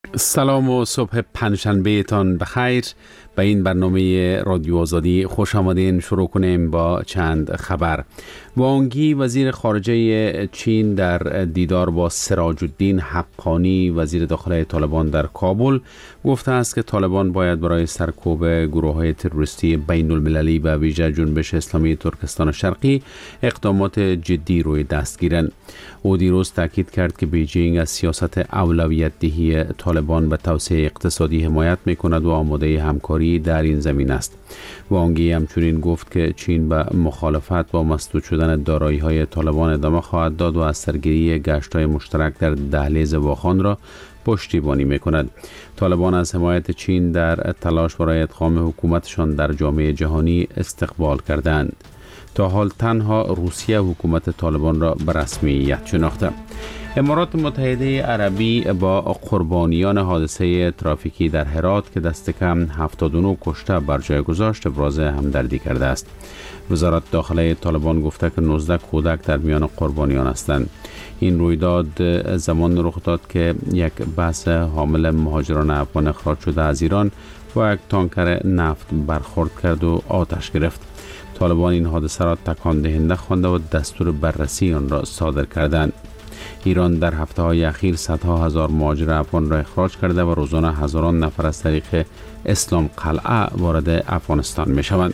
سلام و صبح پنجشنبه تان بخیر. به این برنامه رادیو آزادی خوش آمدین. شروع کنیم با چند خبر. وانگی وزیر خارجه چین در دیدار با سراج الدین حقانی وزیر داخله طالبان در کابل گفته است که طالبان باید برای سرکوب گروه‌های تروریستی بین المللی و ویژه جنبش اسلامی ترکستان شرقی اقدامات جدی روی دست گیرند. او دیروز تاکید کرد که بیجینگ از سیاست اولویت دهی طالبان به توسعه اقتصادی حمایت می‌کند و آماده همکاری در این زمین است. وانگی همچنین گفت که چین به مخالفت با مسدود شدن دارایی‌های طالبان ادامه خواهد داد و از سرگیری گشت‌های مشترک در دهلیز واخان را پشتیبانی می‌کند. طالبان از حمایت چین در تلاش برای ادغام حکومتشان در جامعه جهانی استقبال کردند. تا حال تنها روسیه حکومت طالبان را به رسمیت شناخته. امارات متحده عربی با قربانیان حادثه ترافیکی در هرات که دست کم 79 کشته بر جای گذاشت ابراز همدردی کرده است. وزارت داخله طالبان گفته که 19 کودک در میان قربانیان هستند. این رویداد زمان رخ داد که یک بس حامل مهاجران افغان اخراج شده از ایران با یک تانکر نفت برخورد کرد و آتش گرفت. طالبان این حادثه را تکان دهنده خوانده و دستور بررسی آن را صادر کردند. ایران در هفته‌های اخیر صدها هزار مهاجر افغان را اخراج کرده و روزانه هزاران نفر از طریق اسلام قلعه وارد افغانستان می‌شوند.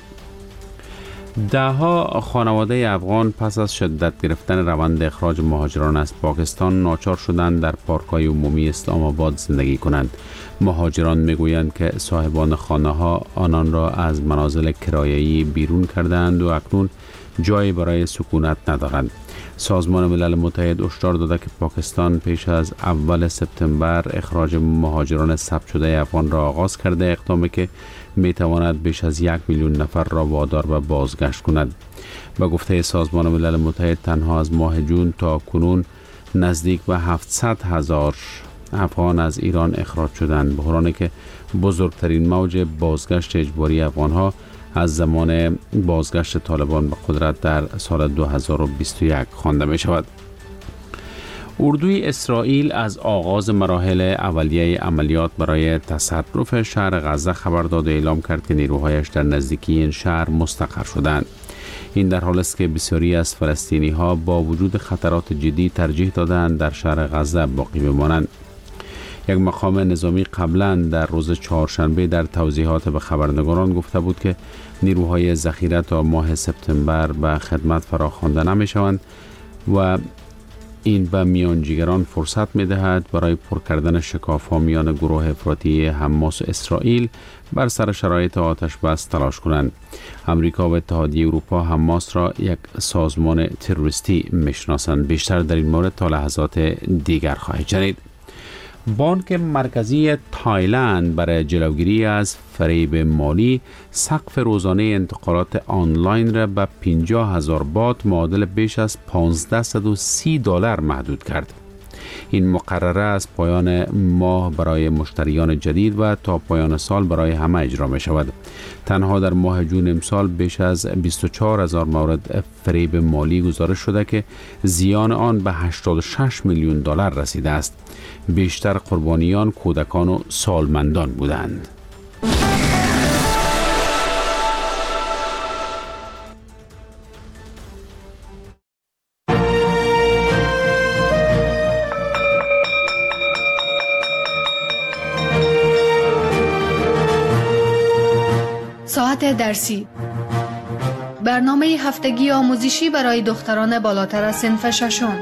ده‌ها خانواده افغان پس از شدت گرفتن روند اخراج مهاجران از پاکستان ناچار شدند در پارک‌های عمومی اسلام آباد زندگی کنند. مهاجران میگویند که صاحبان خانه‌ها آنان را از منازل کرایه‌ای بیرون کردند و اکنون جایی برای سکونت ندارند. سازمان ملل متحد هشدار داده که پاکستان پیش از اول سپتامبر اخراج مهاجران ثبت شده افغان را آغاز کرده، اقدامی که میتواند بیش از 1 میلیون نفر را وادار به بازگشت کند. به گفته سازمان ملل متحد تنها از ماه جون تا کنون نزدیک به 700,000 افغان از ایران اخراج شدند، بحرانی که بزرگترین موج بازگشت اجباری افغانها از زمان بازگشت طالبان به قدرت در سال 2021 خوانده می شود. اردوی اسرائیل از آغاز مراحل اولیه عملیات برای تصرف شهر غزه خبر داد و اعلام کرد که نیروهایش در نزدیکی این شهر مستقر شدند. این در حالی است که بسیاری از فلسطینی ها با وجود خطرات جدی ترجیح دادند در شهر غزه باقی بمانند. یک مقام نظامی قبلا در روز چهارشنبه در توضیحات به خبرنگاران گفته بود که نیروهای ذخیره تا ماه سپتامبر به خدمت فراخوانده نمی شوند و این به میانجیگران فرصت می دهد برای پر کردن شکاف‌ها میان گروه افراطی حماس و اسرائیل بر سر شرایط آتش بس تلاش کنند. امریکا و اتحادیه اروپا حماس را یک سازمان تروریستی میشناسند. بیشتر در این مورد تا لحظات دیگر خواهید شنید. بانک مرکزی تایلند برای جلوگیری از فریب مالی سقف روزانه انتقالات آنلاین را به 50,000 بات معادل بیش از $1,530 محدود کرد. این مقرره از پایان ماه برای مشتریان جدید و تا پایان سال برای همه اجرا می شود. تنها در ماه جون امسال بیش از 24,000 مورد فریب مالی گزارش شده که زیان آن به $86 میلیون رسیده است. بیشتر قربانیان کودکان و سالمندان بودند. ساعت درسی، برنامه هفتگی آموزشی برای دختران بالاتر از صنف ششم.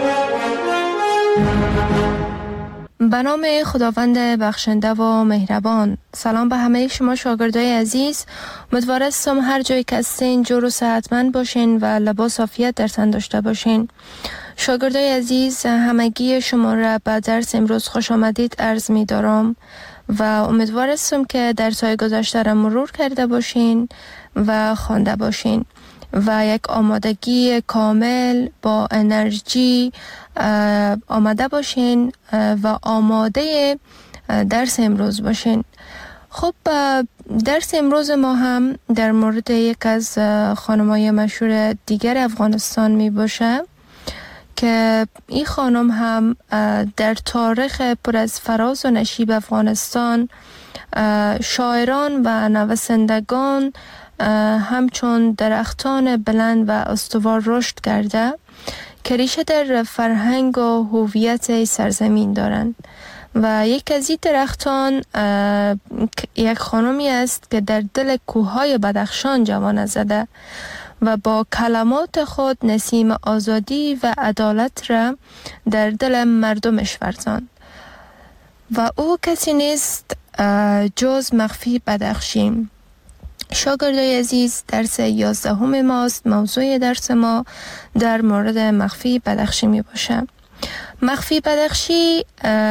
به نام خداوند بخشنده و مهربان. سلام به همه شما شاگردای عزیز. امیدوارم هر جایی که هستین جور و صحتمند باشین و لباس عافیت در تن داشته باشین. شاگردای عزیز، همگی شما را به درس امروز خوش آمدید عرض می دارم و امیدوارم که درس‌های گذشته را مرور کرده باشین و خوانده باشین و یک آمادگی کامل با انرژی آماده باشین و آماده درس امروز باشین. خب درس امروز ما هم در مورد یک از خانم‌های مشهور دیگر افغانستان می باشه که این خانم هم در تاریخ پر از فراز و نشیب افغانستان شاعران و نویسندگان همچون درختان بلند و استوار رشد کرده که ریشه در فرهنگ و هویت سرزمین دارند و یک از این درختان یک خانمی است که در دل کوههای بدخشان جوانه زده و با کلمات خود نسیم آزادی و عدالت را در دل مردمش ورزاند و او کسی نیست جز مخفی بدخشی. شاگردای عزیز، درس 11 ماست. موضوع درس ما در مورد مخفی بدخشی می باشه. مخفی بدخشی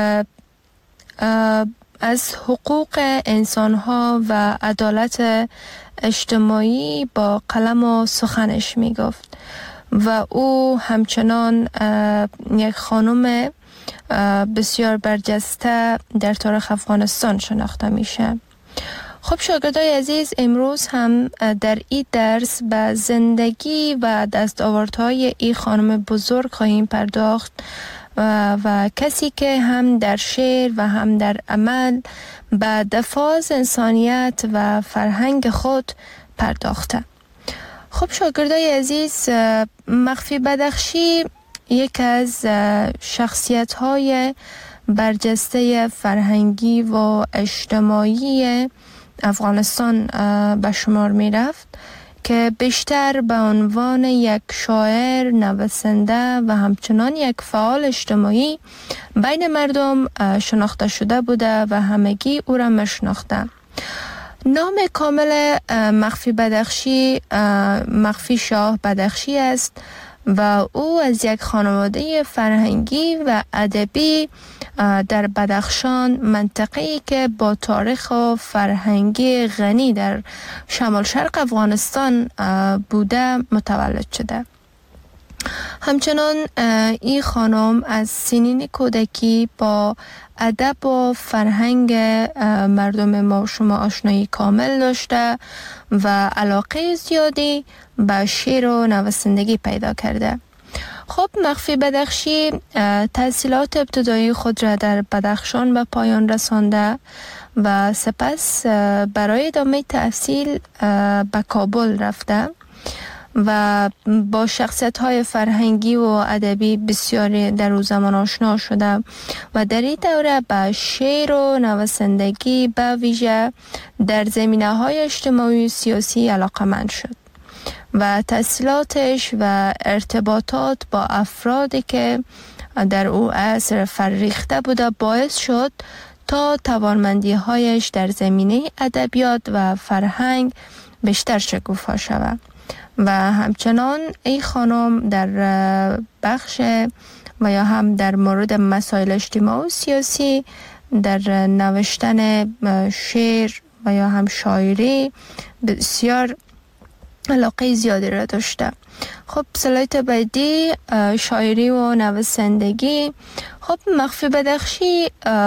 از حقوق انسانها و عدالت اجتماعی با قلم و سخنش می گفت و او همچنان یک خانم بسیار برجسته در تاریخ افغانستان شناخته میشه. خب شاگردای عزیز، امروز هم در این درس به زندگی و دستاوردهای این خانم بزرگ خواهیم پرداخت و کسی که هم در شعر و هم در عمل به دفاع از انسانیت و فرهنگ خود پرداخته. خب شاگردای عزیز، مخفی بدخشی یک از شخصیت‌های برجسته فرهنگی و اجتماعی افغانستان به شمار می رفت که بیشتر به عنوان یک شاعر، نویسنده و همچنان یک فعال اجتماعی بین مردم شناخته شده بوده و همگی او را میشناخته. نام کامل مخفی بدخشی مخفی شاه بدخشی است و او از یک خانواده فرهنگی و ادبی در بدخشان، منطقه‌ای که با تاریخ و فرهنگی غنی در شمال شرق افغانستان بوده متولد شده. همچنان این خانم از سنین کودکی با ادب و فرهنگ مردم ما شما آشنایی کامل داشته و علاقه زیادی به شعر و نویسندگی پیدا کرده. خب مخفی بدخشی تحصیلات ابتدایی خود را در بدخشان به پایان رسانده و سپس برای ادامه تحصیل به کابل رفته و با شخصیت‌های فرهنگی و ادبی بسیاری در او زمان آشنا شده و در این دوره به شعر و نویسندگی به ویژه در زمینه‌های اجتماعی و سیاسی علاقه‌مند شد و تحصیلاتش و ارتباطات با افرادی که در او عصر فرریخته بوده باعث شد تا توانمندی‌هایش در زمینه ادبیات و فرهنگ بیشتر شکوفا شود و همچنان این خانم در بخش و یا هم در مورد مسائل اجتماعی و سیاسی در نوشتن شعر و یا هم شاعری بسیار علاقه زیادی را داشته. خب سلایت بعدی شاعری و نویسندگی. خب مخفی بدخشی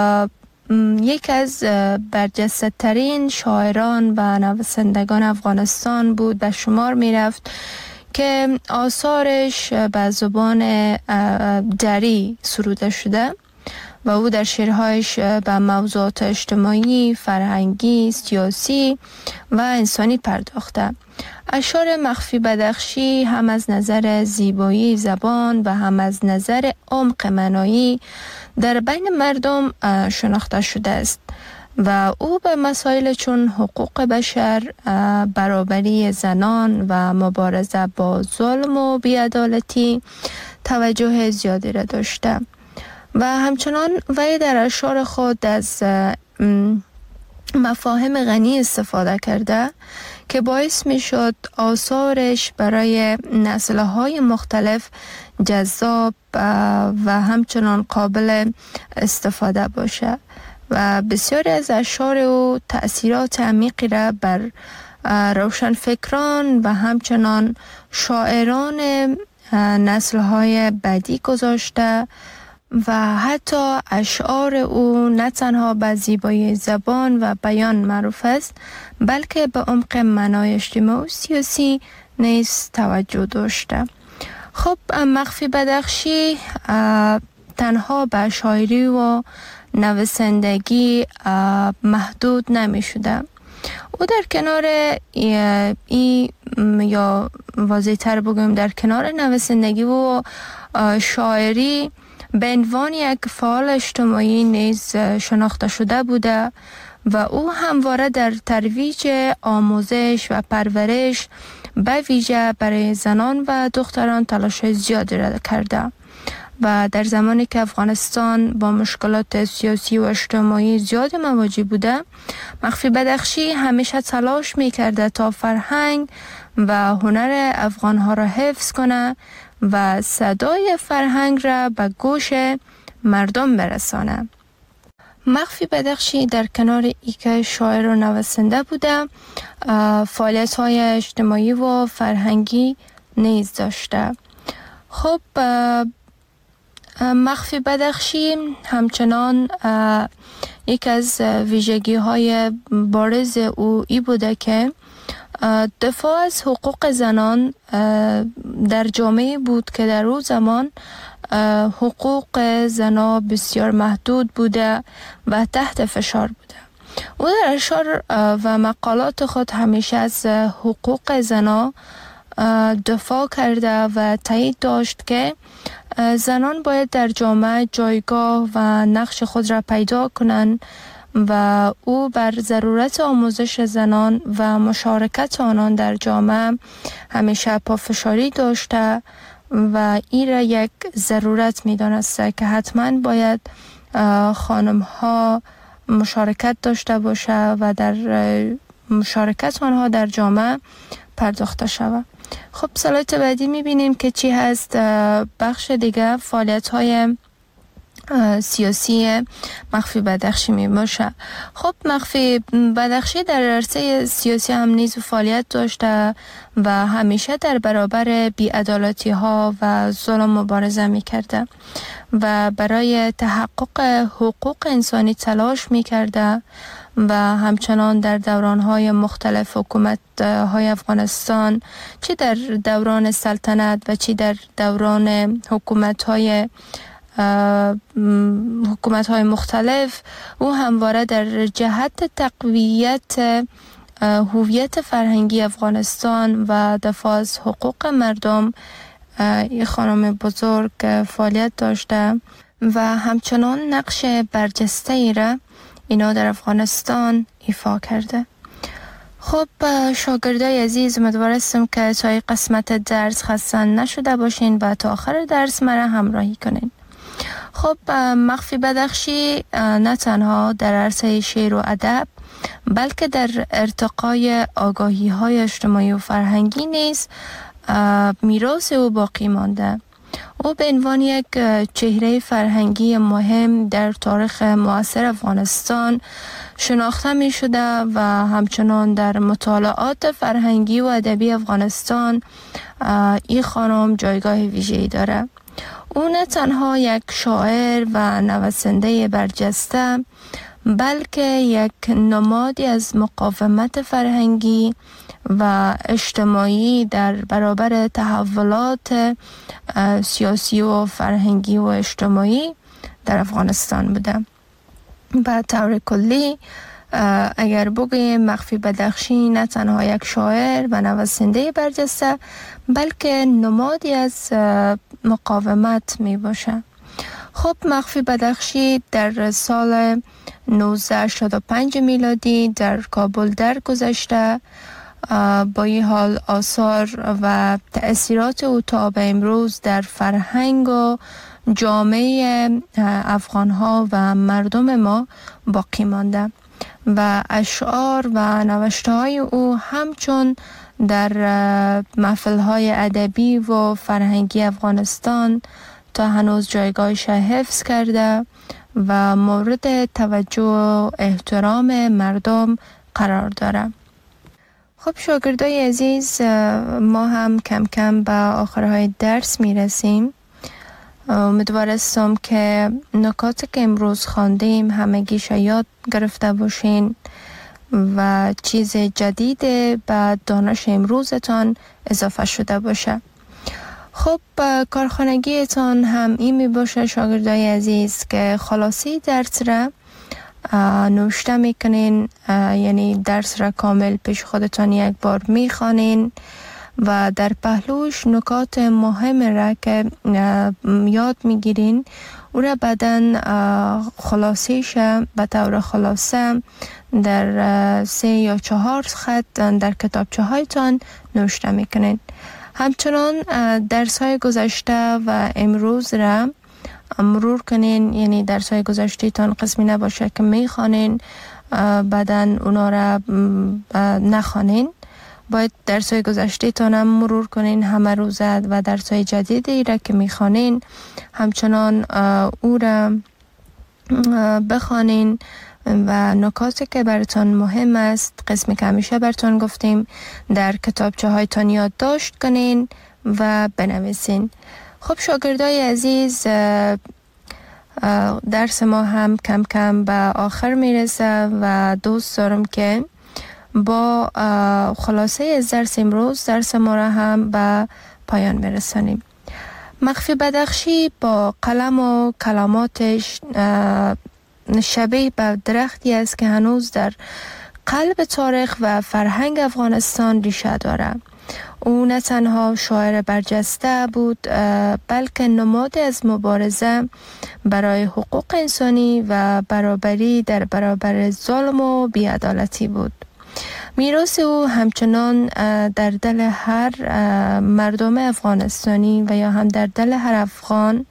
یک از برجسته ترین شاعران و نویسندگان افغانستان بود به شمار می رفت که آثارش به زبان دری سروده شده و او در شعرهایش به موضوعات اجتماعی، فرهنگی، سیاسی و انسانی پرداخته. اشعار مخفی بدخشی هم از نظر زیبایی زبان و هم از نظر عمق معنایی در بین مردم شناخته شده است و او به مسائل چون حقوق بشر، برابری زنان و مبارزه با ظلم و بی‌عدالتی توجه زیادی را داشته و همچنان وی در اشعار خود از مفاهیم غنی استفاده کرده که باعث می شد آثارش برای نسل‌های مختلف جذاب و همچنان قابل استفاده باشه و بسیاری از اشعار او تأثیرات عمیقی را بر روشنفکران و همچنان شاعران نسل‌های بعدی گذاشته و حتی اشعار او نه تنها به زیبایی زبان و بیان معروف است بلکه به عمق معنای اجتماعی و سیاسی نیز توجه داشته. خب مخفی بدخشی تنها به شاعری و نویسندگی محدود نمی شده. او در کنار یا واضح تر بگویم در کنار نویسندگی و شاعری به عنوان یک فعال اجتماعی نیز شناخته شده بوده و او همواره در ترویج آموزش و پرورش به ویژه برای زنان و دختران تلاش زیادی را کرده و در زمانی که افغانستان با مشکلات سیاسی و اجتماعی زیاد مواجه بوده، مخفی بدخشی همیشه تلاش می‌کرده تا فرهنگ و هنر افغان‌ها را حفظ کنه و صدای فرهنگ را به گوش مردم برسانه. مخفی بدخشی در کنار اینکه شاعر و نویسنده بوده، فعالیت‌های اجتماعی و فرهنگی نیز داشته. خب مخفی بدخشی همچنان یک از ویژگی‌های بارز او ای بوده که دفاع از حقوق زنان در جامعه بود که در اون زمان حقوق زنان بسیار محدود بوده و تحت فشار بوده. او در اشعار و مقالات خود همیشه از حقوق زنان دفاع کرده و تایید داشت که زنان باید در جامعه جایگاه و نقش خود را پیدا کنند و او بر ضرورت آموزش زنان و مشارکت آنان در جامعه همیشه پافشاری داشته و این را یک ضرورت می دانسته که حتما باید خانم ها مشارکت داشته باشه و در مشارکت آنها در جامعه پرداخته شود. خب سلایت بعدی میبینیم که چی هست. بخش دیگه فعالیت های سیاسی مخفی بدخشی می باشه. خب مخفی بدخشی در عرصه سیاسی هم نیز فعالیت داشته و همیشه در برابر بی‌عدالتی ها و ظلم مبارزه می کرده و برای تحقق حقوق انسانی تلاش می کرده و همچنان در دوران‌های مختلف حکومت‌های افغانستان، چه در دوران سلطنت و چه در دوران حکومت‌های مختلف، او همواره در جهت تقویت هویت فرهنگی افغانستان و دفاع از حقوق مردم این خانم بزرگ فعالیت داشته و همچنان نقش برجسته ای را اینا در افغانستان ایفا کرده. خب شاگردای عزیز، امیدوار هستم که تا این قسمت درس خسته نشده باشین و تا آخر درس مرا همراهی کنین. خب مخفی بدخشی نه تنها در عرصه شعر و ادب بلکه در ارتقای آگاهی های اجتماعی و فرهنگی نیز میراث او باقی مانده. او به عنوان یک چهره فرهنگی مهم در تاریخ معاصر افغانستان شناخته می شده و همچنان در مطالعات فرهنگی و ادبی افغانستان این خانم جایگاه ویژه‌ای داره. او نه تنها یک شاعر و نویسنده برجسته بلکه یک نمادی از مقاومت فرهنگی و اجتماعی در برابر تحولات سیاسی و فرهنگی و اجتماعی در افغانستان بوده. به طور کلی اگر بگوییم مخفی بدخشی نه تنها یک شاعر و نویسنده برجسته بلکه نمادی از مقاومت می باشه. خب مخفی بدخشی در سال 1985 میلادی در کابل درگذشته. با این حال آثار و تأثیرات او تا به امروز در فرهنگ و جامعه افغانها و مردم ما باقی مانده و اشعار و نوشته‌های او همچون در محفل‌های ادبی و فرهنگی افغانستان تا هنوز جایگاهش حفظ کرده و مورد توجه و احترام مردم قرار داره. خب شاگردای عزیز، ما هم کم کم به آخرهای درس میرسیم. امیدوار هستم که نکاتی که امروز خواندیم همگیش یاد گرفته باشین و چیز جدید به دانش امروزتان اضافه شده باشه. خب کارخانگیتان هم این می باشه شاگردای عزیز که خلاصی درس را نوشته میکنین، یعنی درس را کامل پیش خودتان یک بار میخوانین و در پهلوش نکات مهم را که یاد میگیرین او را بعدن خلاصیش به طور خلاصه در 3 یا 4 خط در کتابچه هایتان نوشته میکنین. همچنان درس های گذشته و امروز را مرور کنین، یعنی درس های گذشته تان قسمی نباشه که میخوانین بعدن اونا را نخوانین. باید درس های گذشته تان هم مرور کنین همه روزه و درس های جدیدی را که میخوانین همچنان او را بخوانین و نکاتی که براتون مهم است، قسمی که همیشه براتون گفتیم، در کتابچه هایتان یادداشت کنین و بنویسین. خب شاگردای عزیز، درس ما هم کم کم به آخر میرسه و دوست دارم که با خلاصه از درس امروز درس ما را هم به پایان برسانیم. مخفی بدخشی با قلم و کلماتش شبیه به درختی است که هنوز در قلب تاریخ و فرهنگ افغانستان ریشه دارد. او نه تنها شاعر برجسته بود بلکه نماد از مبارزه برای حقوق انسانی و برابری در برابر ظلم و بی‌عدالتی بود. میراث او همچنان در دل هر مردم افغانستانی و یا هم در دل هر افغان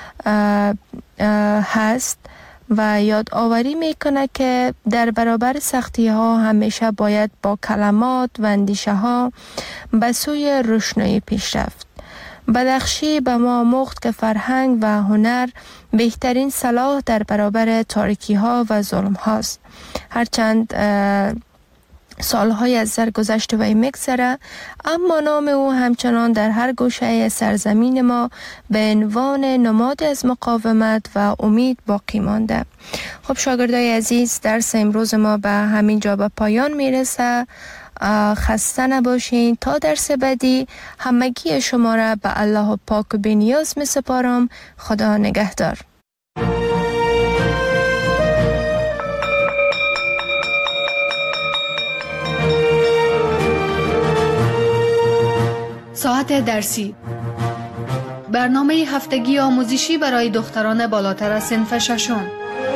هست و یادآوری میکنه که در برابر سختی ها همیشه باید با کلمات و اندیشه ها به سوی روشنایی پیش رفت. بدخشی به ما آموخت که فرهنگ و هنر بهترین سلاح در برابر تاریکی ها و ظلم هاست. هرچند سالهای از سرگذشت وی میگذره، اما نام او همچنان در هر گوشه سرزمین ما به عنوان نماد از مقاومت و امید باقی مانده. خب شاگردای عزیز، درس امروز ما به همین جا به پایان میرسه. خسته نباشین. تا درس بعدی همگی شما را به الله پاک و بی‌نیاز میسپارم. خدا نگهدار. ساعت درسی، برنامه هفتگی آموزشی برای دختران بالاتر از صنف ششم.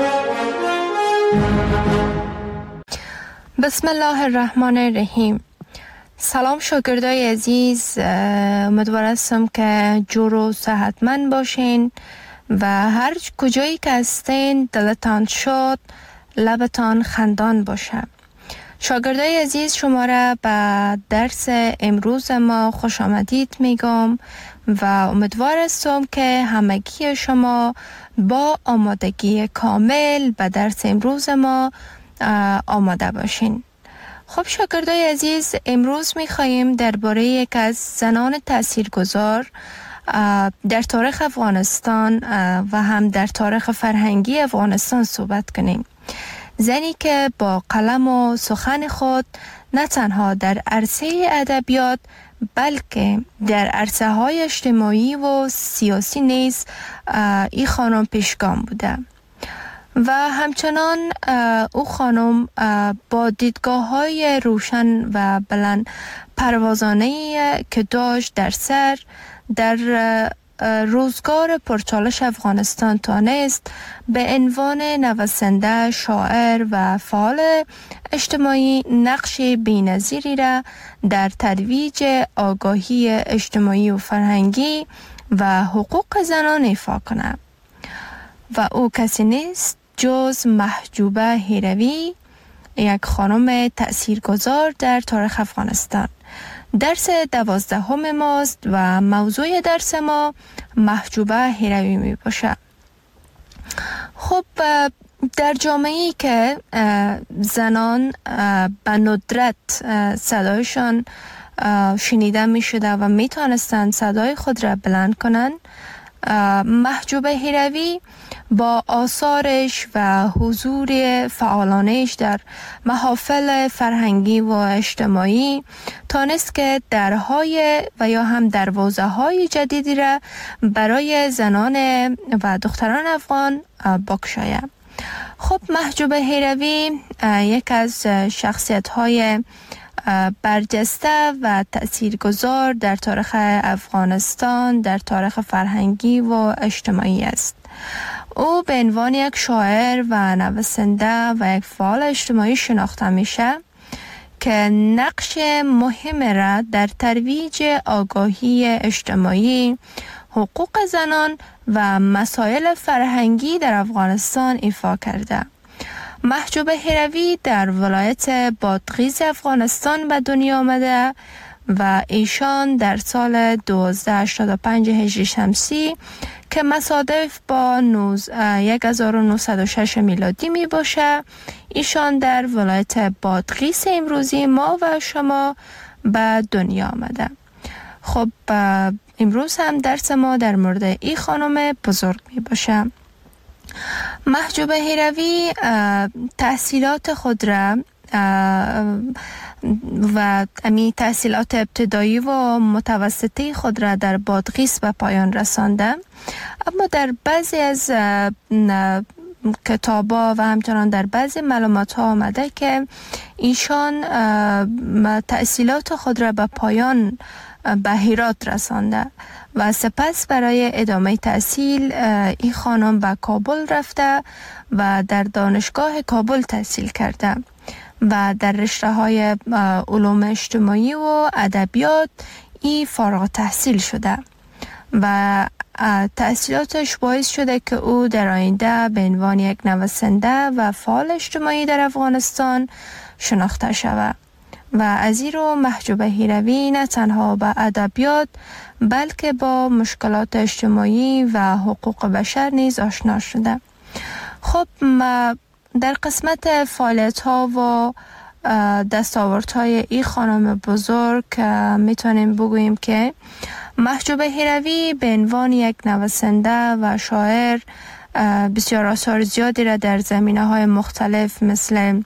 بسم الله الرحمن الرحیم. سلام شاگردای عزیز، امیدوار هستم که جور و صحتمند باشین و هر کجایی که هستین دلتان شاد، لبتان خندان باشه. شاگردای عزیز، شما را به درس امروز ما خوش آمدید میگم و امیدوار هستم که همگی شما با آمادگی کامل به درس امروز ما آماده باشین. خب شاگردای عزیز، امروز میخواییم درباره یک از زنان تاثیرگذار در تاریخ افغانستان و هم در تاریخ فرهنگی افغانستان صحبت کنیم. زنی که با قلم و سخن خود نه تنها در عرصه ادبیات بلکه در عرصه های اجتماعی و سیاسی نیز این خانم پیشگام بوده و همچنان او خانم با دیدگاه های روشن و بلند پروازانه که داشت در سر در روزگار پرچالش افغانستان تانست به عنوان نویسنده، شاعر و فعال اجتماعی نقش بی‌نظیری را در ترویج آگاهی اجتماعی و فرهنگی و حقوق زنان ایفا کند و او کسی نیست جز محجوبه هیروی، یک خانم تأثیرگذار در تاریخ افغانستان. درس 12 ماست و موضوع درس ما محجوبه هیروی می باشه. خب در جامعه‌ای که زنان به ندرت صدایشان شنیده می شده و می توانستند صدای خود را بلند کنند، محجوب هیروی با آثارش و حضور فعالانش در محافل فرهنگی و اجتماعی تانست که درهای و یا هم دروازه‌های جدیدی را برای زنان و دختران افغان بگشاید. خب محجوب هیروی یک از شخصیت‌های برجسته و تأثیرگذار در تاریخ افغانستان، در تاریخ فرهنگی و اجتماعی است. او به عنوان یک شاعر و نویسنده و یک فعال اجتماعی شناخته میشه که نقش مهم را در ترویج آگاهی اجتماعی، حقوق زنان و مسائل فرهنگی در افغانستان ایفا کرده. محجوب هیروی در ولایت بادغیس افغانستان به دنیا آمده و ایشان در سال 1285 هجری شمسی که مصادف با 1906 میلادی می باشه، ایشان در ولایت بادغیس امروزی ما و شما به دنیا آمده. خب امروز هم درس ما در مورد این خانم بزرگ می باشه. محجوب هیروی تحصیلات خود را و تحصیلات ابتدایی و متوسطی خود را در بادغیس به پایان رسانده، اما در بعضی از کتابا و همچنان در بعضی معلومات ها آمده که ایشان تحصیلات خود را به پایان به هرات رسانده و سپس برای ادامه تحصیل این خانم به کابل رفته و در دانشگاه کابل تحصیل کرده و در رشته های علوم اجتماعی و ادبیات ای فارغ تحصیل شده و تحصیلاتش باعث شده که او در آینده به عنوان یک نویسنده و فعال اجتماعی در افغانستان شناخته شود. و از این رو محجوب هیروی نه تنها با ادبیات بلکه با مشکلات اجتماعی و حقوق بشر نیز آشنا شده. خب در قسمت فعالیت ها و دستاورد های این خانم بزرگ میتونیم بگوییم که محجوب هیروی به عنوان یک نویسنده و شاعر بسیار آثار زیادی را در زمینه های مختلف مثل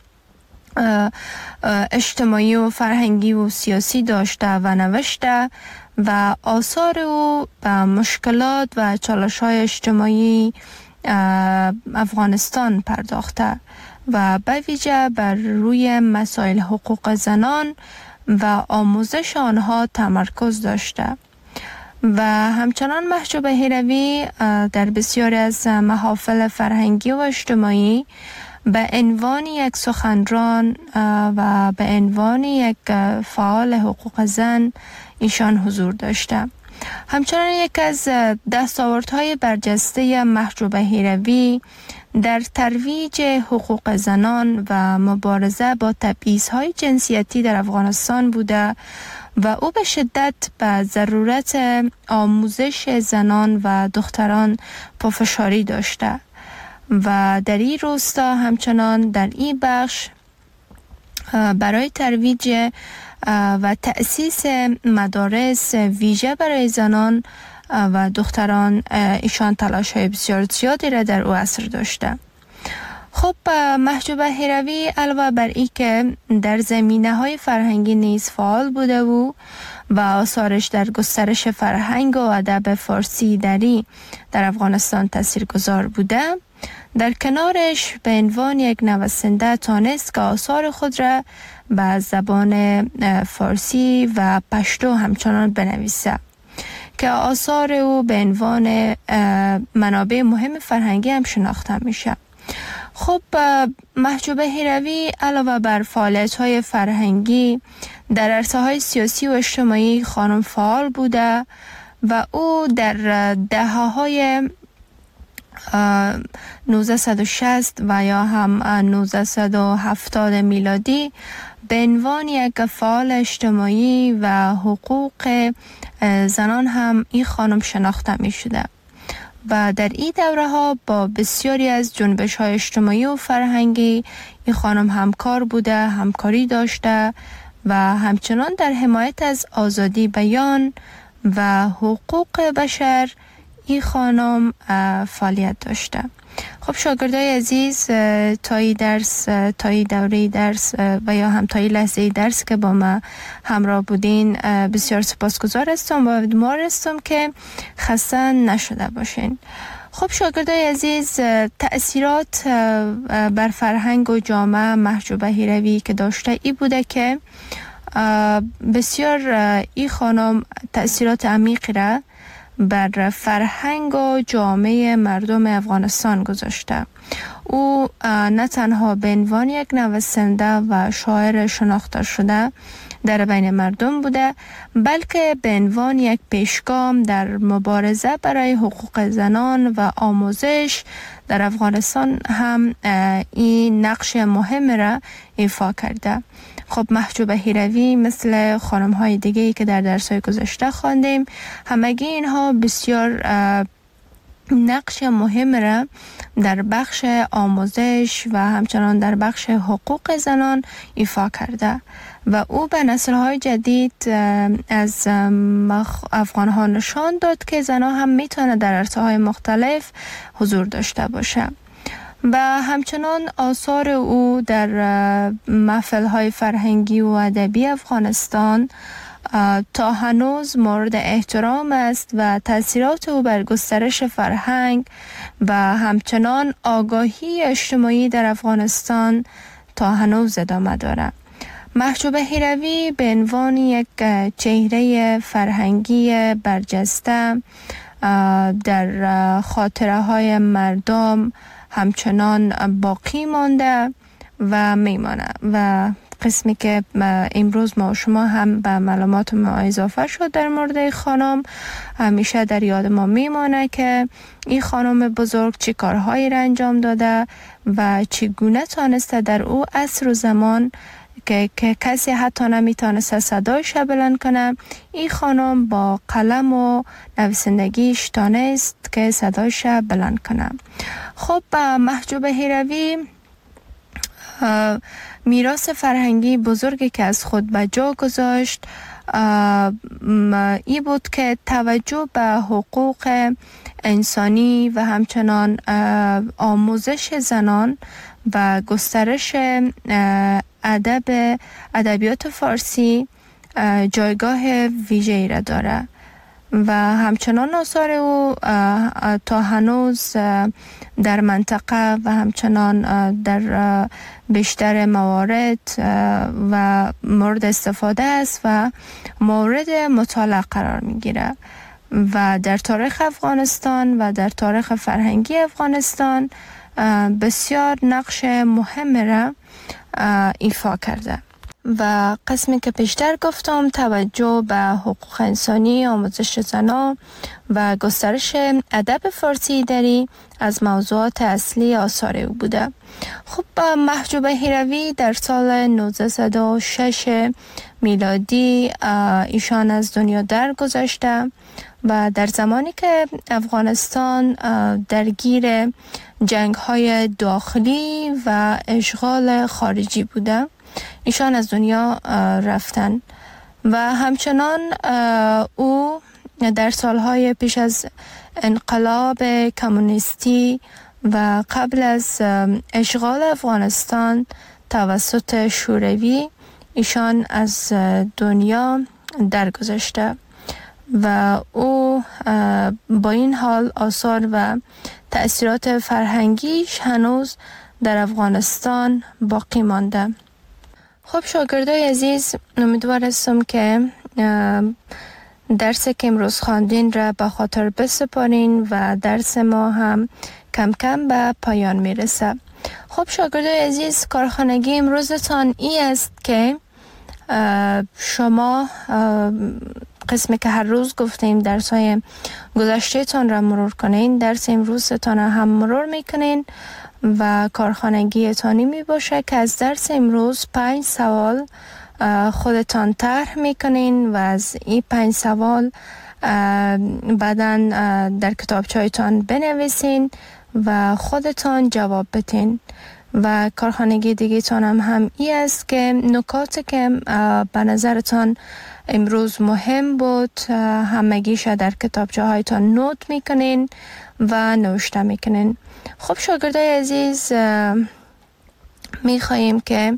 اجتماعی و فرهنگی و سیاسی داشته و نوشته و آثار او به مشکلات و چالش‌های اجتماعی افغانستان پرداخته و به ویژه بر روی مسائل حقوق زنان و آموزش آنها تمرکز داشته. و همچنان محجوب هیروی در بسیاری از محافل فرهنگی و اجتماعی به عنوان یک سخنران و به عنوان یک فعال حقوق زن ایشان حضور داشته. همچنان یک از دستاوردهای برجسته محجوب هیروی در ترویج حقوق زنان و مبارزه با تبعیض‌های جنسیتی در افغانستان بوده و او به شدت به ضرورت آموزش زنان و دختران پافشاری داشته و در این راستا همچنان در این بخش برای ترویج و تأسیس مدارس ویژه برای زنان و دختران ایشان تلاش‌های بسیار زیادی را در او عصر داشته. خب محجوب هیروی علاوه بر این که در زمینه‌های فرهنگی نیز فعال بوده و آثارش در گسترش فرهنگ و ادب فارسی دری در افغانستان تاثیرگذار بوده، در کنارش به عنوان یک نویسنده تانست که آثار خود را به زبان فارسی و پشتو همچنان بنویسه که آثار او به عنوان منابع مهم فرهنگی هم شناخته میشه. خب محجوب هیروی علاوه بر فعالیت‌های فرهنگی در عرصه‌های سیاسی و اجتماعی خانم فعال بوده و او در دهه‌های 1960 و یا هم 1970 میلادی به عنوان یک فعال اجتماعی و حقوق زنان هم این خانم شناخته می شده و در این دوره ها با بسیاری از جنبش های اجتماعی و فرهنگی این خانم همکار بوده، همکاری داشته و همچنان در حمایت از آزادی بیان و حقوق بشر این خانم فعالیت داشته. خب شاگردای عزیز، تایی دوره درس و یا هم تایی لحظه درس که با ما همراه بودین بسیار سپاسگزار هستم و امیدوار هستم که خسته نشده باشین. خب شاگردای عزیز، تأثیرات بر فرهنگ و جامعه محجوبه هیروی که داشته ای بوده که بسیار این خانم تأثیرات عمیقی را بر فرهنگ و جامعه مردم افغانستان گذاشته. او نه تنها به عنوان یک نویسنده و شاعر شناخته شده در بین مردم بوده، بلکه به عنوان یک پیشگام در مبارزه برای حقوق زنان و آموزش در افغانستان هم این نقش مهم را ایفا کرده. خب محجوبه هیروی مثل خانم های دیگه‌ای که در درس‌های گذشته خواندیم، همگی اینها بسیار نقش مهم را در بخش آموزش و همچنان در بخش حقوق زنان ایفا کرده و او به نسل‌های جدید از افغان‌ها نشان داد که زنان هم میتونه در عرصه‌های مختلف حضور داشته باشه. و همچنان آثار او در محفل‌های فرهنگی و ادبی افغانستان تا هنوز مورد احترام است و تأثیرات او بر گسترش فرهنگ و همچنان آگاهی اجتماعی در افغانستان تا هنوز ادامه دارد. محجوبه هیروی به عنوان یک چهره فرهنگی برجسته در خاطره های مردم همچنان باقی مانده و میمانه و قسمی که امروز ما و شما هم به معلومات ما اضافه شد در مورد خانم همیشه در یاد ما میمانه که این خانم بزرگ چی کارهایی را انجام داده و چگونه تانسته در او عصر و زمان که کسی حتی نمیتونسته صدایش بلند کنه، این خانم با قلم و نویسندگیش تانست که صدایش بلند کنه. خب محجوبه هیروی میراث فرهنگی بزرگی که از خود به جا گذاشت ای بود که توجه به حقوق انسانی و همچنان آموزش زنان و گسترش ادبیات فارسی جایگاه ویژه‌ای را داره و همچنان آثار او تا هنوز در منطقه و همچنان در بیشتر موارد و مورد استفاده است و مورد مطالعه قرار میگیره و در تاریخ افغانستان و در تاریخ فرهنگی افغانستان بسیار نقش مهم را ایفا کرده. و قسمی که پیشتر گفتم توجه به حقوق انسانی، آموزش زنان و گسترش ادب فارسی دری از موضوعات اصلی آثار او بوده. خب محجوبه هیروی در سال 1906 میلادی ایشان از دنیا درگذشته و در زمانی که افغانستان درگیر جنگ‌های داخلی و اشغال خارجی بوده، ایشان از دنیا رفتن و همچنان او در سالهای پیش از انقلاب کمونیستی و قبل از اشغال افغانستان توسط شوروی ایشان از دنیا درگذشته و او با این حال آثار و تأثیرات فرهنگیش هنوز در افغانستان باقی مانده. خب شاگردای عزیز، امیدوار هستم که درس که امروز خواندین را به خاطر بسپارین و درس ما هم کم کم به پایان میرسه. خب شاگردای عزیز، کارخانگی امروزتان ای است که شما قسمی که هر روز گفتیم درس های گذشته تان را مرور کنین، درس امروزتان هم مرور میکنین و کارخانگی تانی می باشه که از درس امروز 5 سوال خودتان طرح میکنین و از این 5 سوال بعداً در کتابچه‌تان بنویسین و خودتان جواب بدین و کارخانگی دیگه تان هم ای است که نکاتی که به نظرتان امروز مهم بود همگیش در کتابچه هایتان نوت میکنین و نوشته میکنین. خب شاگردای عزیز، میخواییم که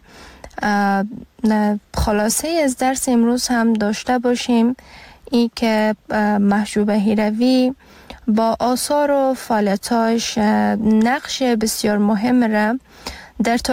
خلاصه از درس امروز هم داشته باشیم، ای که محجوب هیروی با آثار و فعالیتاش نقش بسیار مهم را در